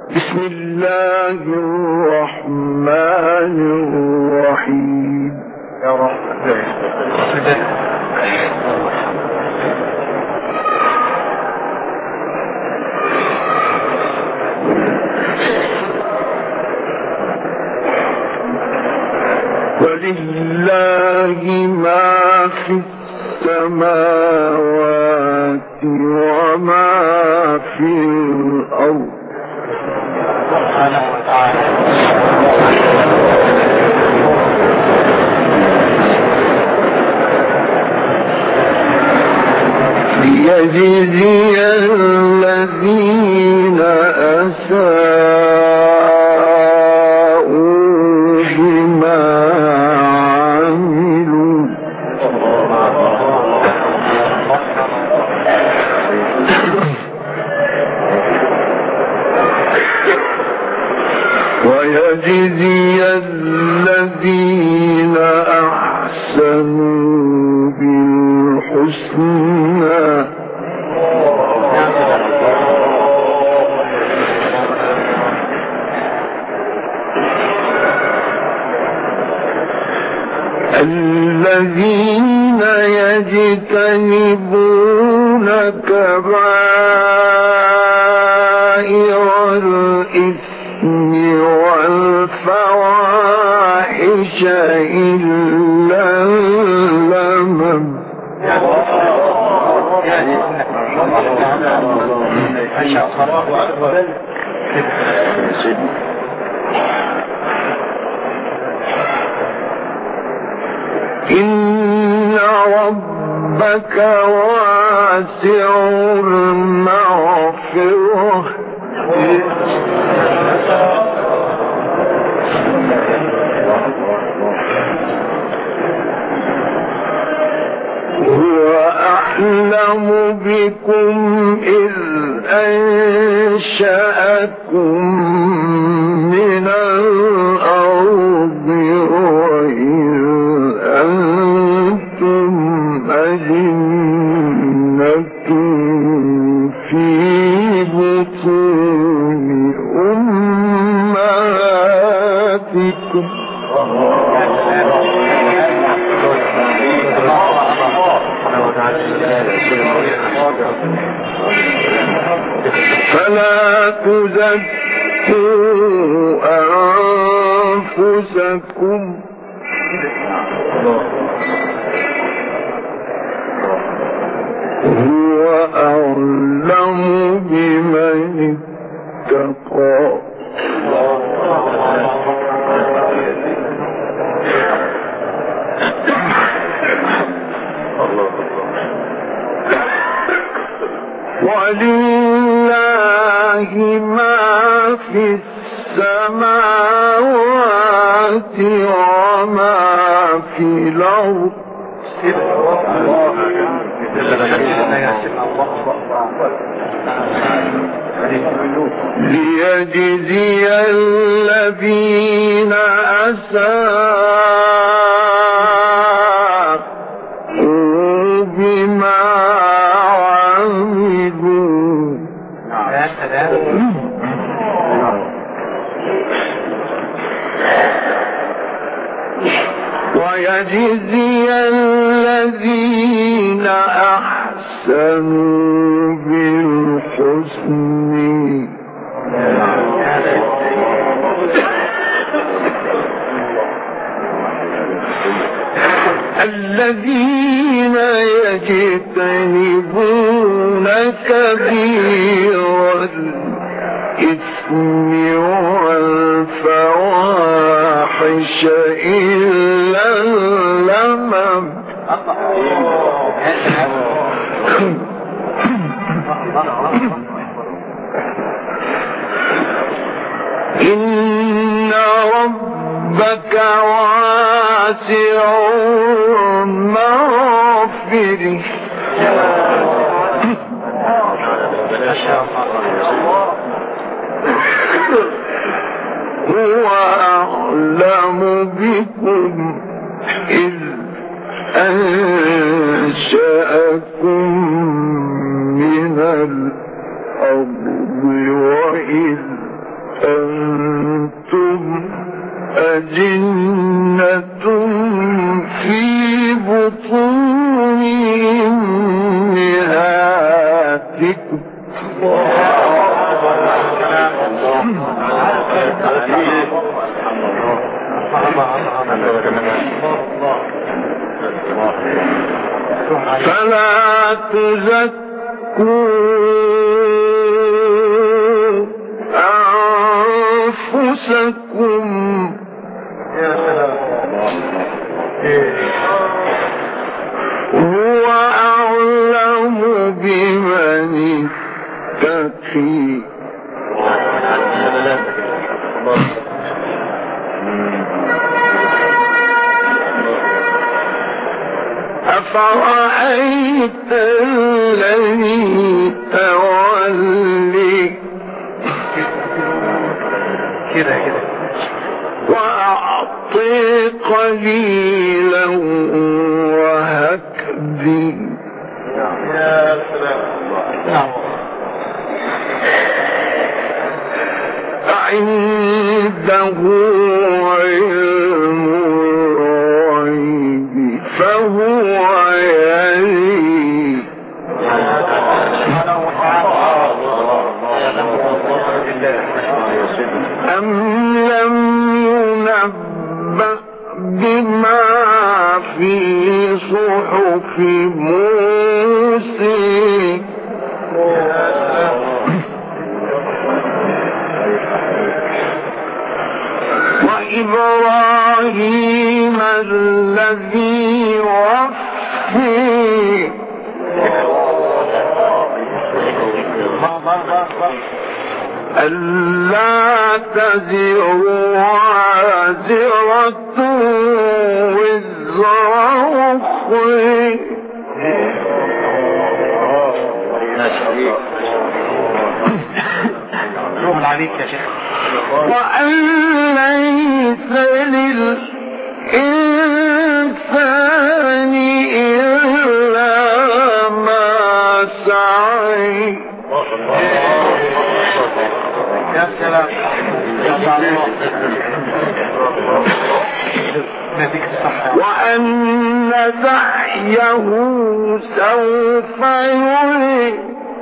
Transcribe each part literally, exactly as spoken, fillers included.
بسم الله الرحمن الرحيم. يا رب ولله ما في السماوات وما في الأرض سبحانه وتعالى. ليجزي الذين أساءوا بما عملوا ويجزي الذين أحسنوا بالحسنى الذين يجتنبون كبائر الإثم والفواحش إلا اللمم إن ربك واسع المغفرة هو أعلم بكم إذ أنشأكم من الأرض وإذ أنتم أجنة في بطون أمهاتكم فلا تزكوا أنفسكم هو أعلم بمن اتقى ولله ما في السماوات وما في الأرض ليجزي الذين أساءوا بما عملوا ويجزي الذين أحسنوا بالحسن الذين يجتنبون كبير الإثم والفواحش إلا اللمم إن ربك واسع المغفرة هو أعلم بكم إذ أنشأكم من الأرض وإذ بكم فلا تزكوا أنفسكم هو أعلم بمن اتقي أفرأيت الذي تولي كده كده وأعطي قليلا وهكذا يا سلام عنده علم الغيب فهو يري أم لم ينبأ بما في صحف موسى وإبراهيم الذي وفي ألا تزر وازرة وزر أخرى عليك يا شيخ وأن ليس للإنسان إلا ما سعى يا سلام وأن سعيه سوف يرى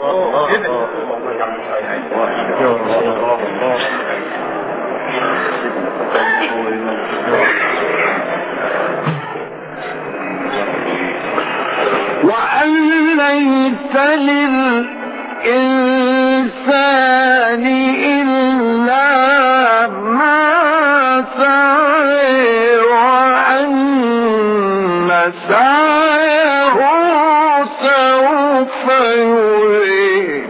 وأن ليس للإنسان إلا ما سعى وأن سعيه سوف يرى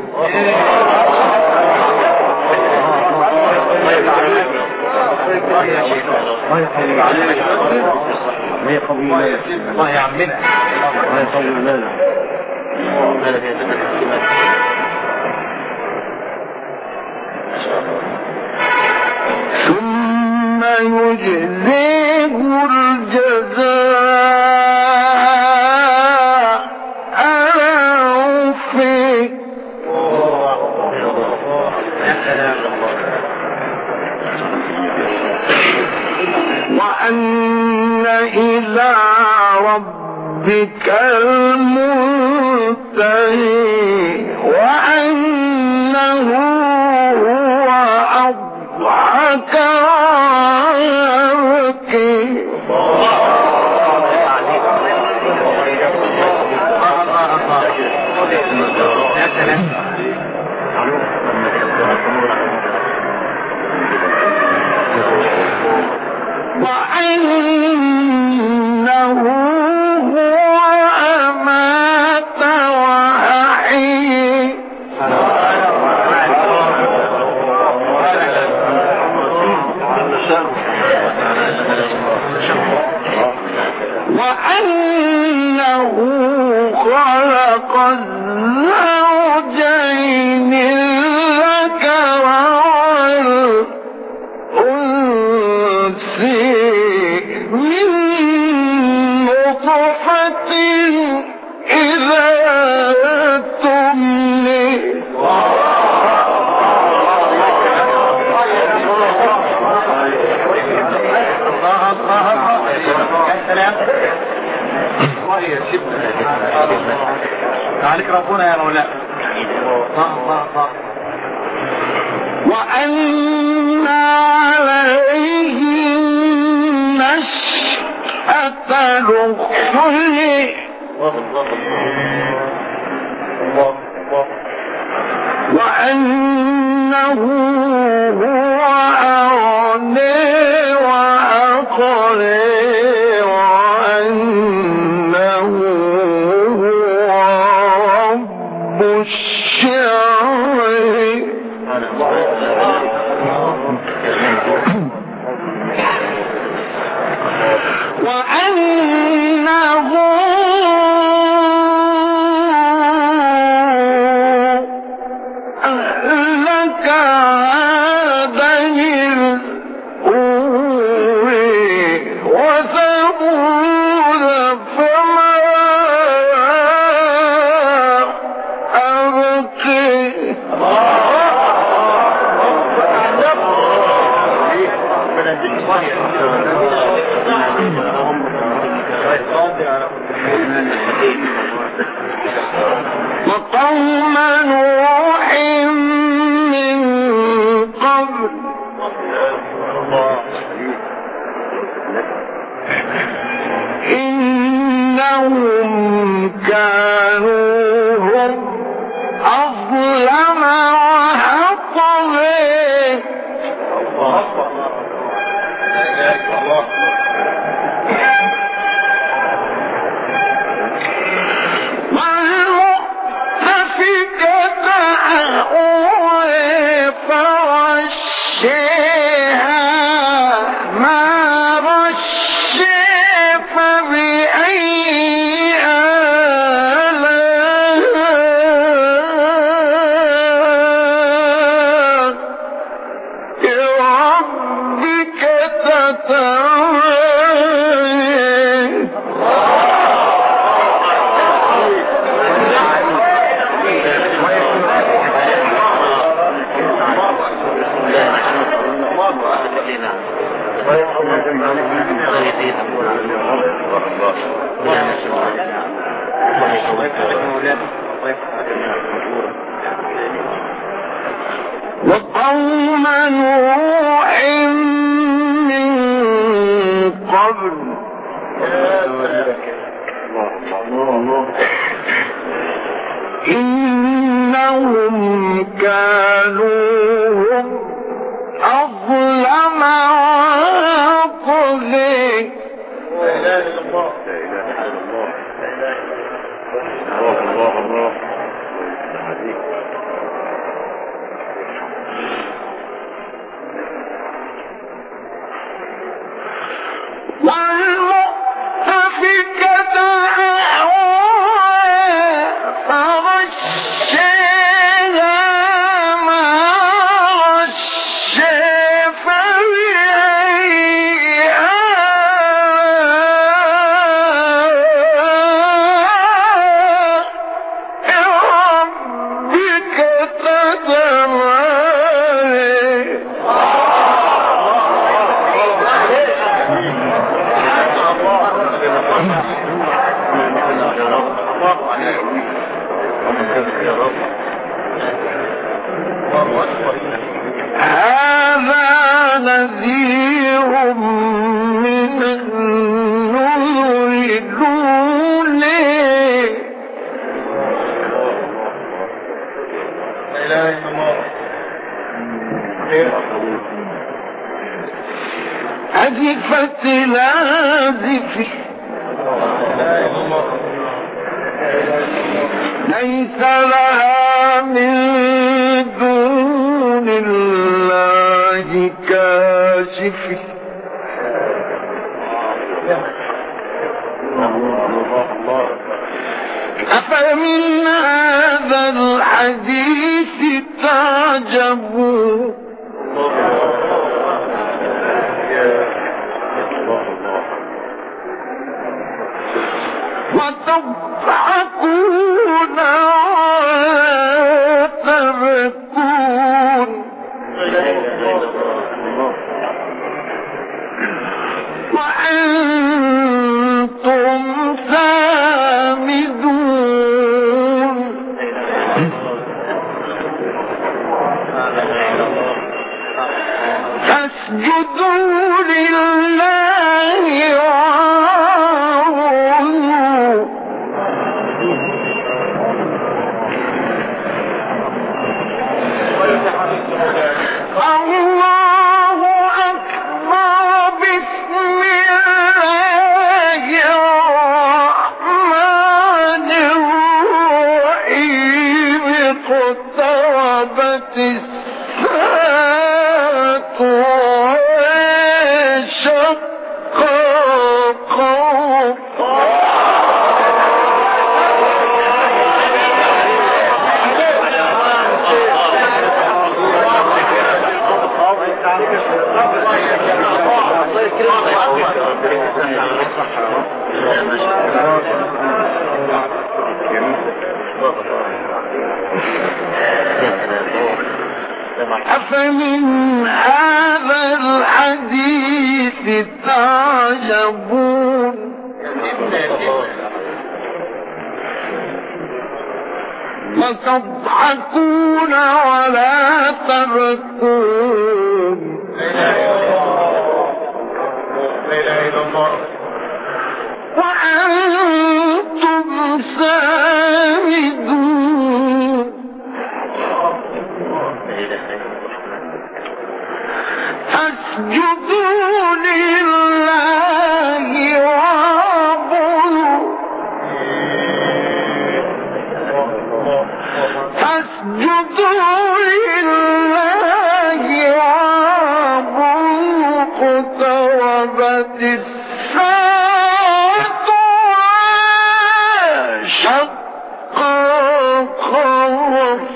الله يقوي الله يعملنا الله يقوي لنا ثم يجزيه الجزاء الأوفى وأن إلى ربك المنتهي وأنه هو أضحك ويبكي وأنه هو أمات وأحيي وأنه خلق الزوجين الذكر والأنثى من نطفة إذا تمني عليك ربنا يا مولانا وأن عليه نشأة الأخرى وأنه هو أغنى وأقنى وأنه هو رب الشعر وأنه أهلك عادا الأولى وثمود فما أبقي وقوم نوح من قبل إنهم كانوا هم أظلم وأطغى وقوم نوح من قبل إنهم كانوا هم أظلم وأطغى والمؤتفكة أهوى فغشاها ما غشى فبأي آلاء ربك تتمارى هذا نذير من النذر الأولى أزفت الآزفة ليس لها من دون الله كاشف أفمن هذا الحديث تعجبون وتضحكون وتبكون وأنتم سامدون اقتربت الساعة وانشق القمر أفمن هذا الحديث تعجبون وتضحكون ولا تبكون وأنتم سامدون فاسجدوا لله واعبدوا فاسجدوا لله واعبدوا اقتربت الساعة وانشق القمر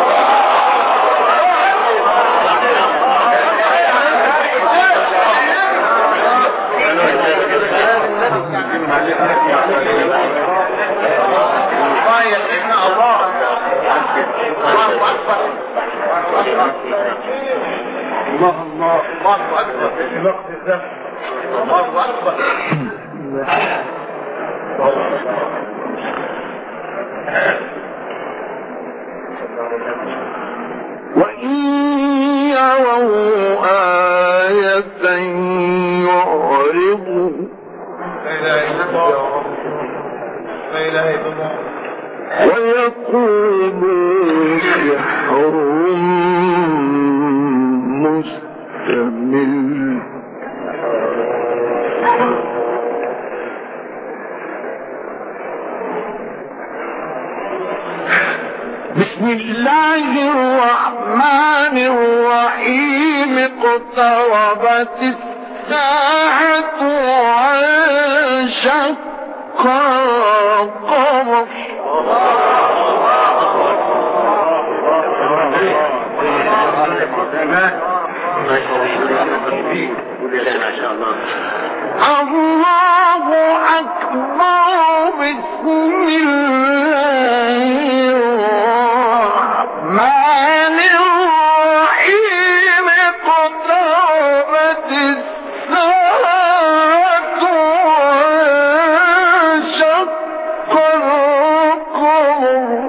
الله الله الله أكبر في وقت الزمن الله أكبر وإن يروا آية يعرضوا لا إله إلا الله لا إله إلا الله ويقولوا سحر مستمر بسم الله الرحمن الرحيم اقتربت الساعة وانشق القمر الله أكبر بسم الله الرحمن الرحيم اقتربت الساعة وانشق القمر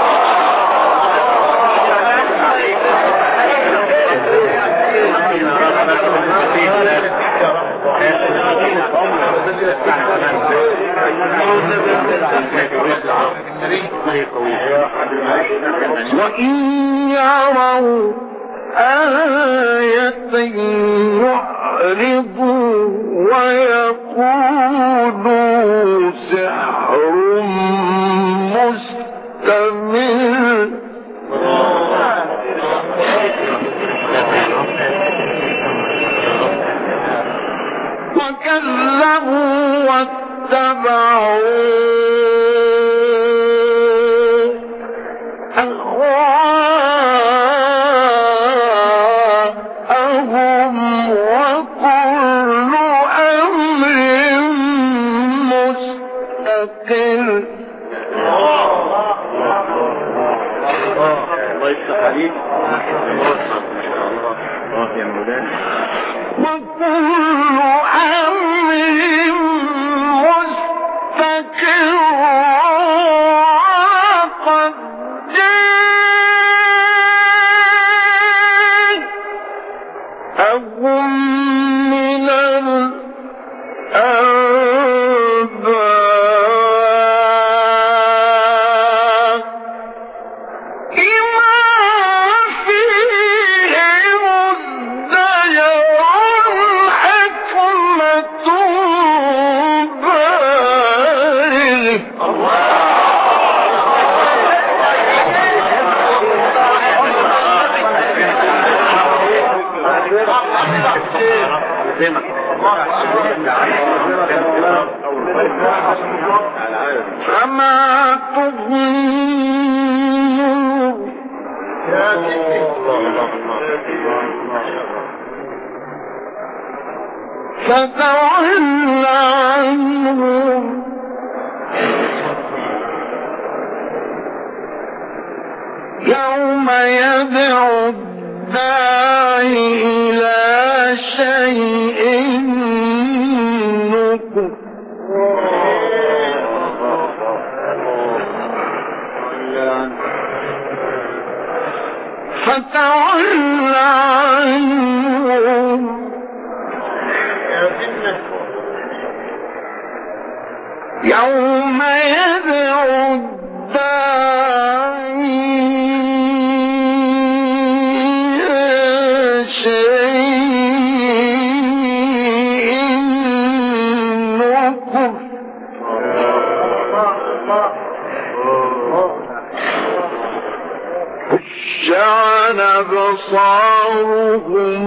وإن يروا آية يعرضوا ويقولوا سحر مستمر وكذبوا واتبعوا أهواءهم وكل أمر مستقر الله يفتح عليك الله يا مولانا وكل أمر مستقر وقد جاءهم من الأنباء فما تغني فتول عنهم يوم يدعو الداعي إلى شيء نكر فتول عنهم يوم يدعو الداعي إلى شيء نكر خشعن أبصارهم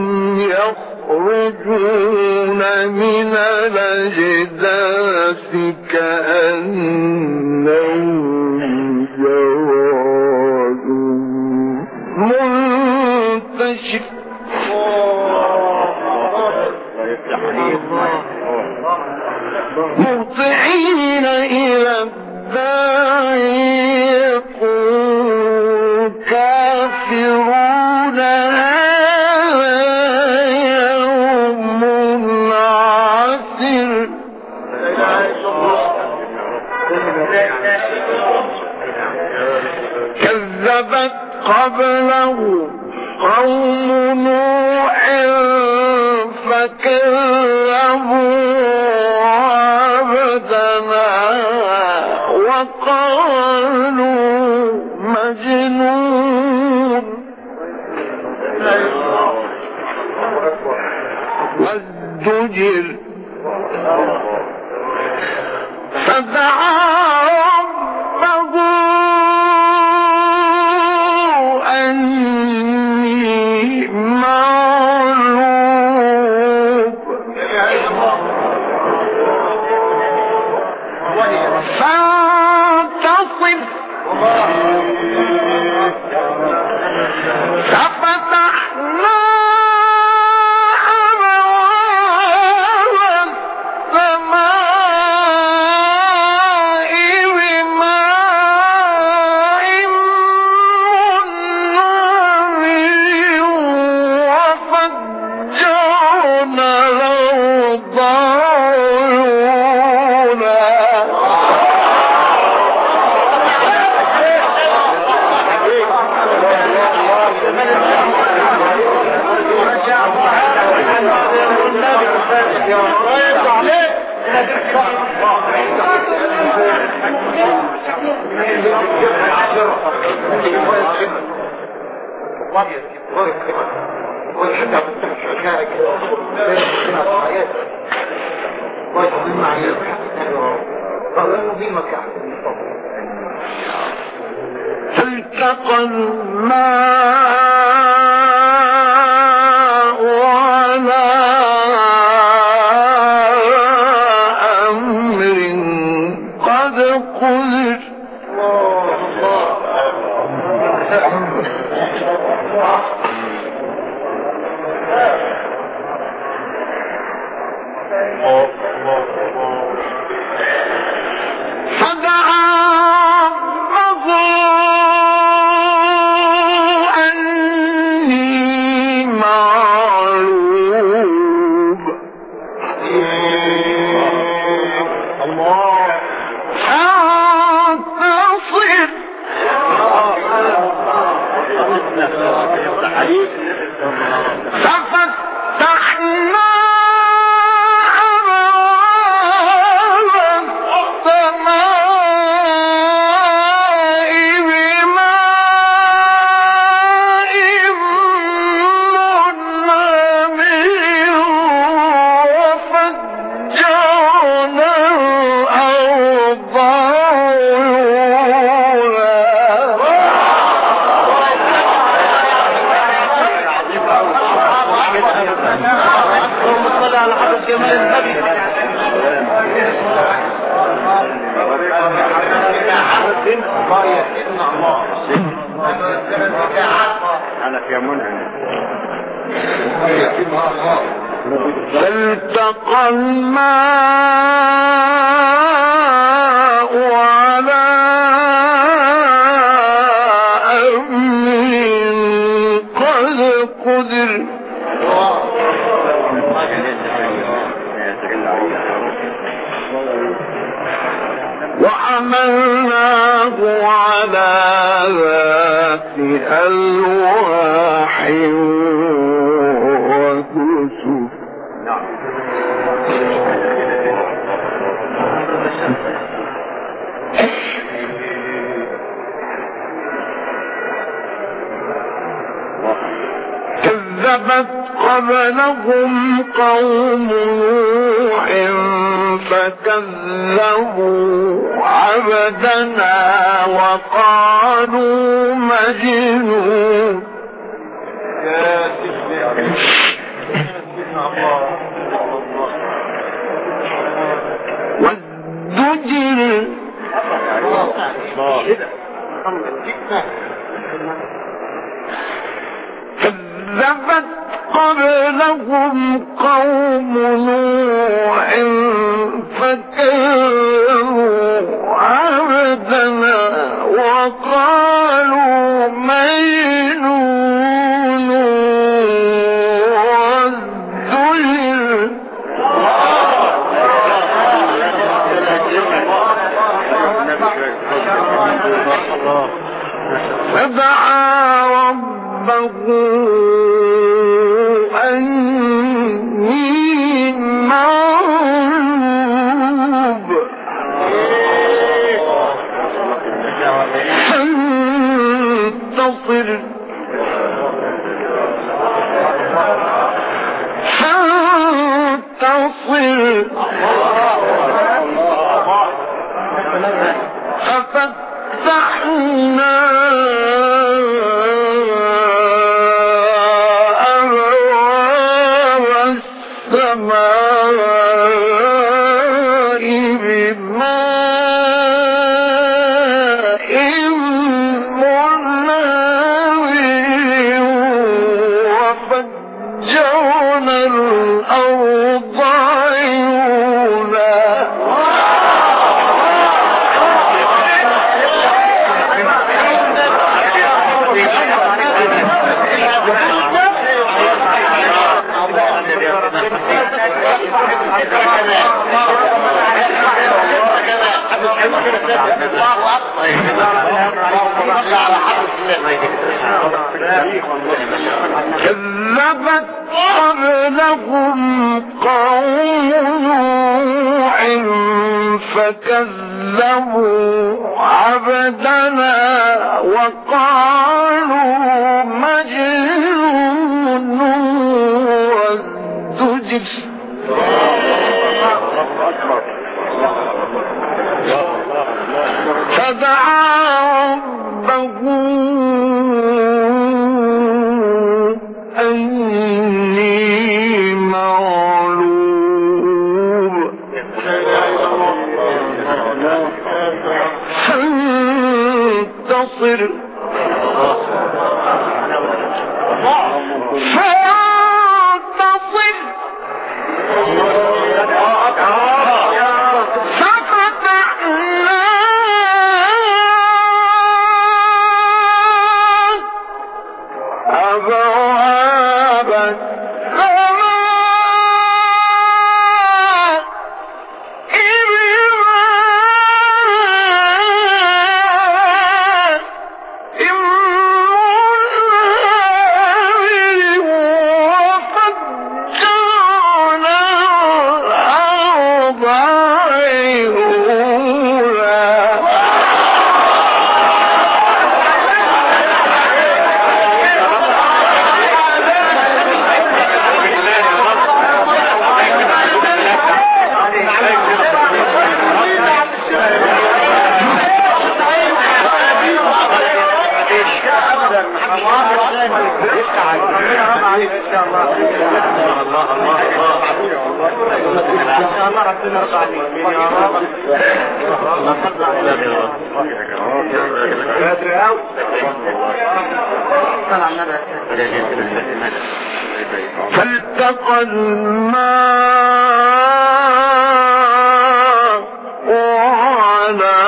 يخرجون من الأجداث كأنهم جراد منتشر مهطعين إلى الداعي يقول كافرون كذبت قبله قوم نوح فكذبوا عبدنا وقالوا مجنون وازدجر فدعا ربه أني مغلوب فانتصر ففتحنا فالتقى الماء على أمر قد قدر جمال النبي أنا في منعم فالتقى الماء على أمر قد قدر وحملناه على ذات ألواح وكسف كذبت قبلهم قوم نوح فكذبوا عبدنا وقالوا مجنون والدجل كذبت قبلهم قوم نوح فكذبوا عبدنا وقالوا مجنون والدجل فدعا ربه أني مغلوب فانتصر فانتصر ففتحنا أبواب السماء بماء منهمر وفجرنا الأرض عيونا كذبت قبلهم قوم نوح فكذبوا عبدنا وقالوا مجنون والدجل فدعا ربه أني مغلوب فانتصر فانتصر ففتحنا أبواب السماء بماء منهمر وفجرنا الأرض عيونا فالتقى الماء على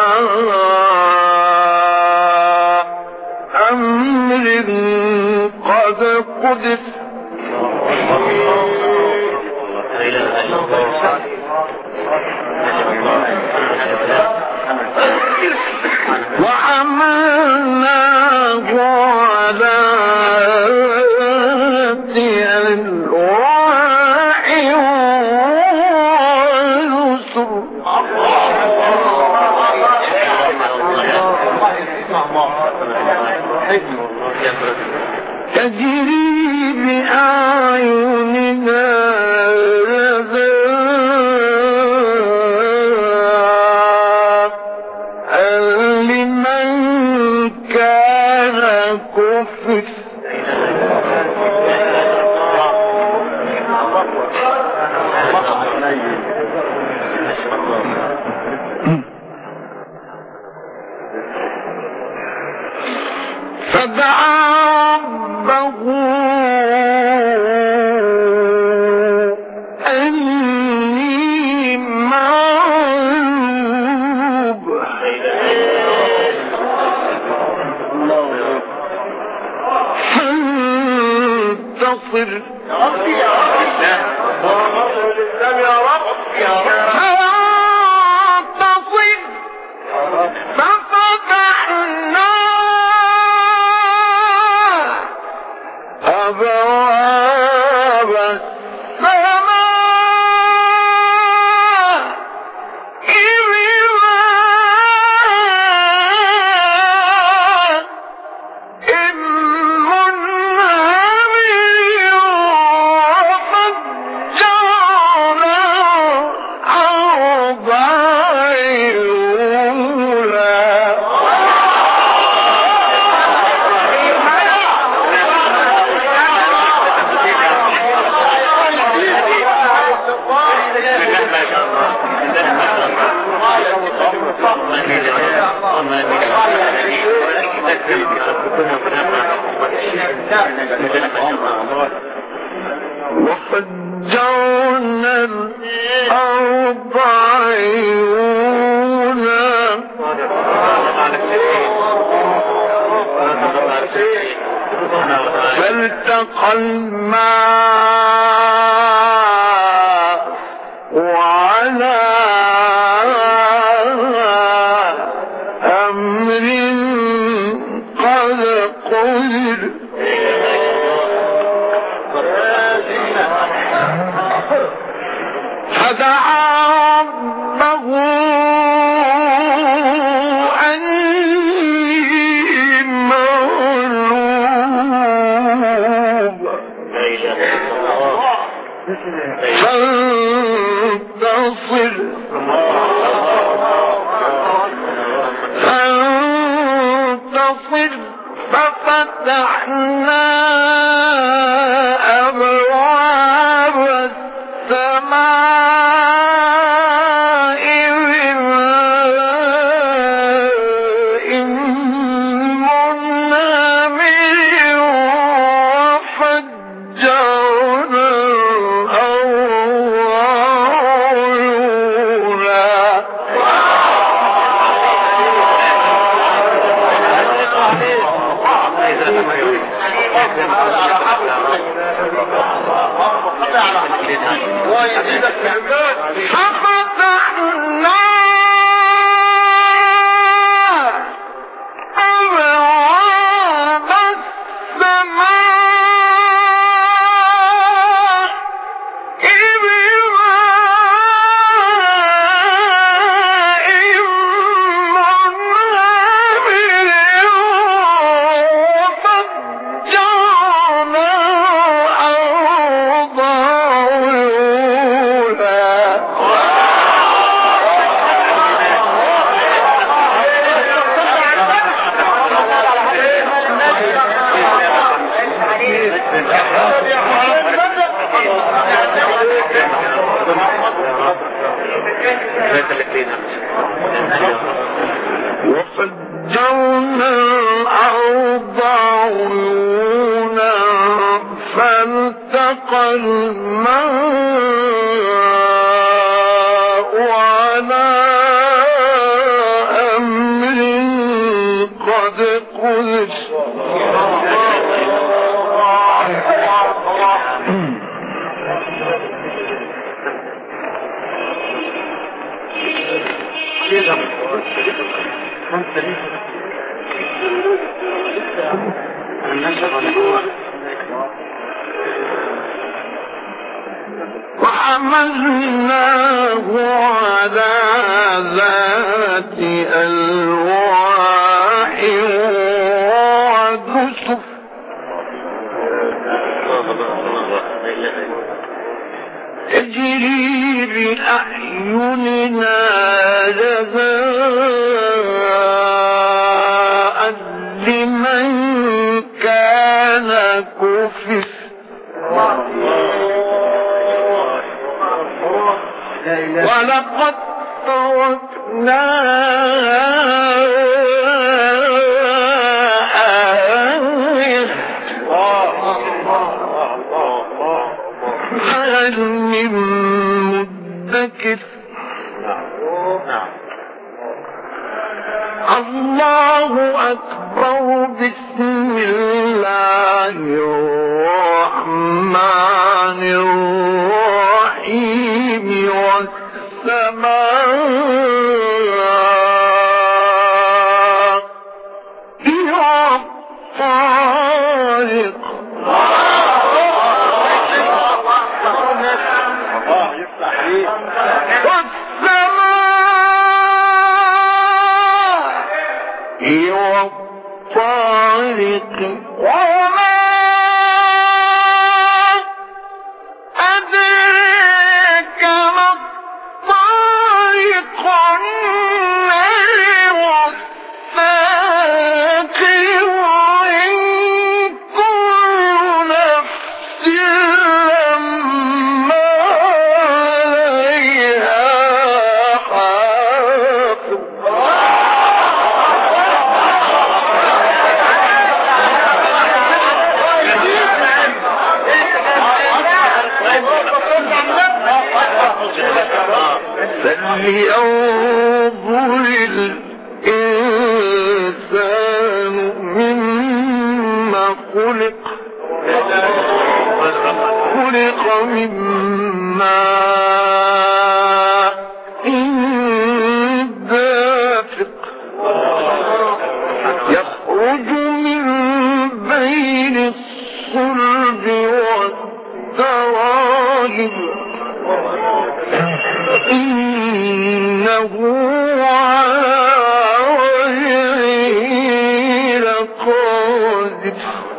أمر قد قدر وحملناه على ذي الألواح والنسر تجري بأعيننا لمن كان كفر فدعا ربه أني مغلوب فانتصر فانتصر ففتحنا أبواب السماء بماء منهمر وفجرنا الأرض عيونا وفجرنا الأرض عيونا فالتقى الماء وعلى أمر قد قدر فدعا ربه أني مغلوب فانتصر فانتصر ففتحنا أبواب السماء بماء منهمر وفجرنا الأرض ففتحنا أبواب السماء بماء منهمر وفجرنا الأرض عيونا واشتاق الماء على أمر قد قدر وحملناه على ذات ألواح ودسر تجري بأعيننا جزاء لمن كان كفر ولقد تركناها آية هل من مدكر الله أكبر بسم الله الرحمن الرحيم والسماء والطارق والطارق وما أدريك ما الطارق النار والساقر وإن كل نفس لما عليها حافظ فلينظر الإنسان مما خلق خلق من ماء دافق يخرج من بين الصلب والترائب إنه على وجهه لقادر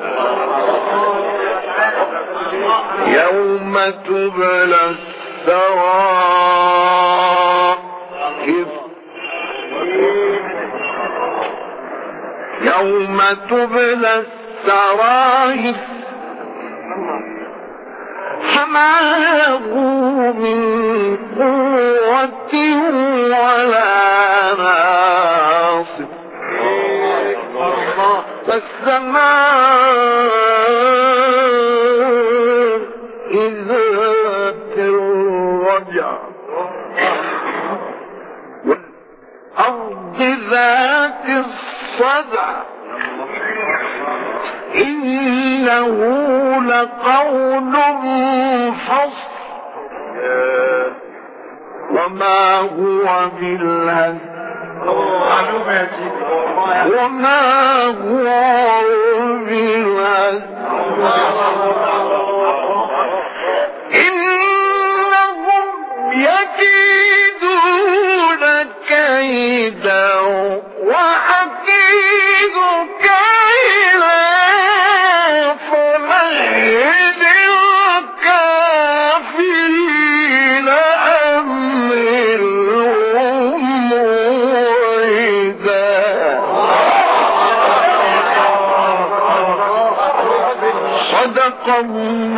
يوم تبلى السرائر يوم تبلى السرائر فما له من قوة ولا ناصر فالسماء ذات الرجع والأرض ذات الصدع إنه لقول فصل وما هو بالهزل وما هو بالهزل إنهم يكيدون كيدا وأكيد كيدا فمهل الكافرين أمهلهم رويدا صدق الله